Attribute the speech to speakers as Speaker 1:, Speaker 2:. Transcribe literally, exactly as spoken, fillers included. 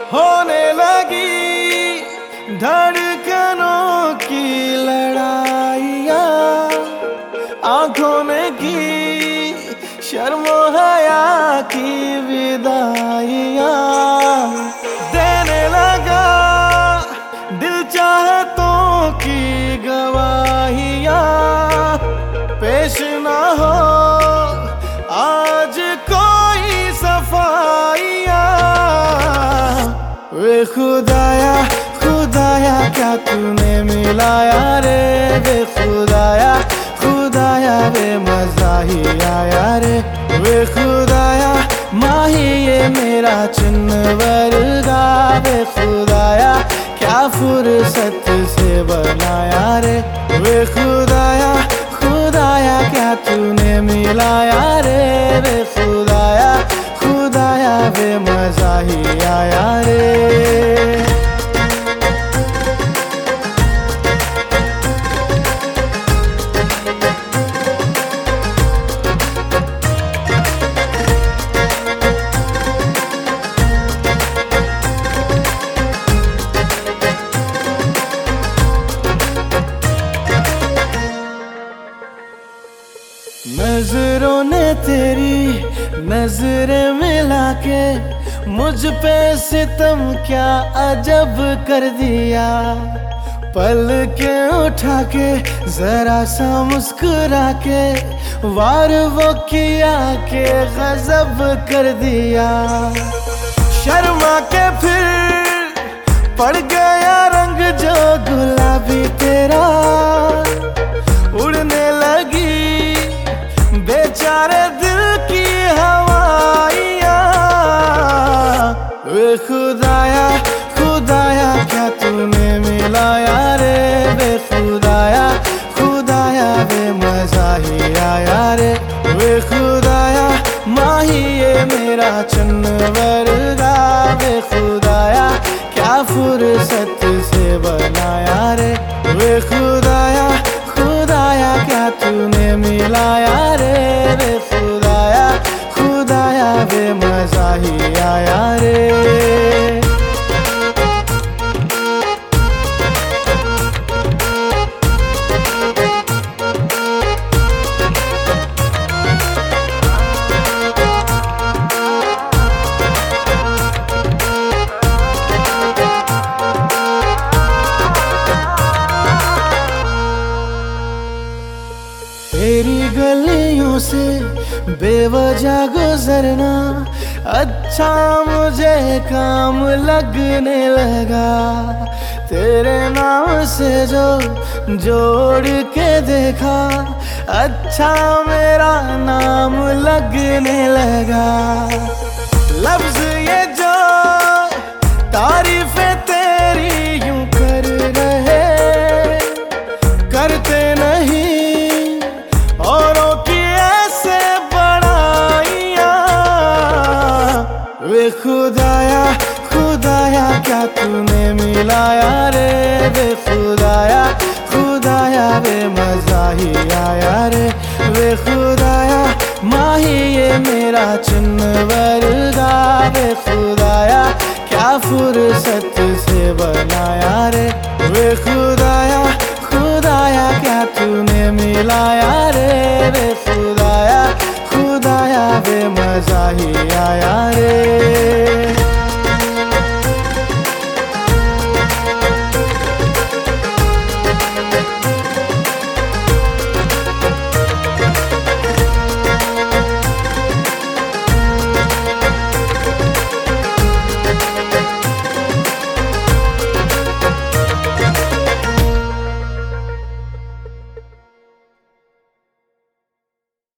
Speaker 1: होने लगी धड़कनों की लड़ाइया, आंखों में की शर्मो हया की विदाइया। देने लगा दिल चाहतों की गवाहिया, पेश ना हो आज कोई सफाइया। वे खुदाया खुदाया क्या तूने मिलाया रे, वे खुदाया खुदाया वे मजा ही आया रे। वे खुदाया माही ये मेरा चिन्ह वर्गा, वे खुदाया क्या फुर्सत से बनाया रे। वे खुदाया खुदाया क्या तूने मिलाया रे, वे खुदाया खुदाया वे मजा ही आया रे। नजरों ने तेरी नजरें मिला के मुझ पे सितम क्या अजब कर दिया। पल के उठा के जरा सा मुस्कुरा के वार वो किया के गजब कर दिया। शर्मा के फिर पड़ गया रंग जो गुलाबी तेरा, उड़ने लगी बेचारे दिल की हवाइया। वे खुदाया खुदाया क्या तूने मिलाया रे, वे खुदाया खुदाया वे मजा ही आया रे। वे खुदाया माही ये मेरा चिन्ह वर्गा, वे खुदाया क्या फुर्सत से बनाया रे। वे खुदाया खुदाया क्या तूने मिलाया रे, वे खुदाया खुदाया वे मजा ही आया रे। तेरी गलियों से बेवजह गुजरना अच्छा मुझे काम लगने लगा। तेरे नाम से जो जोड़ के देखा अच्छा मेरा नाम लगने लगा। लफ्ज ये जो तारीफें तेरी यूं कर रहे, करते नहीं औरों की ऐसे बड़ाइया। वे खुदाया खुदाया क्या तूने मिलाया रे, वे खुदाया खुदाया वे मजा ही आया रे। वे खुदाया माही ये मेरा चिन्ह वर्गा, वे खुदाया क्या फुर्सत से बनाया रे। वे खुदाया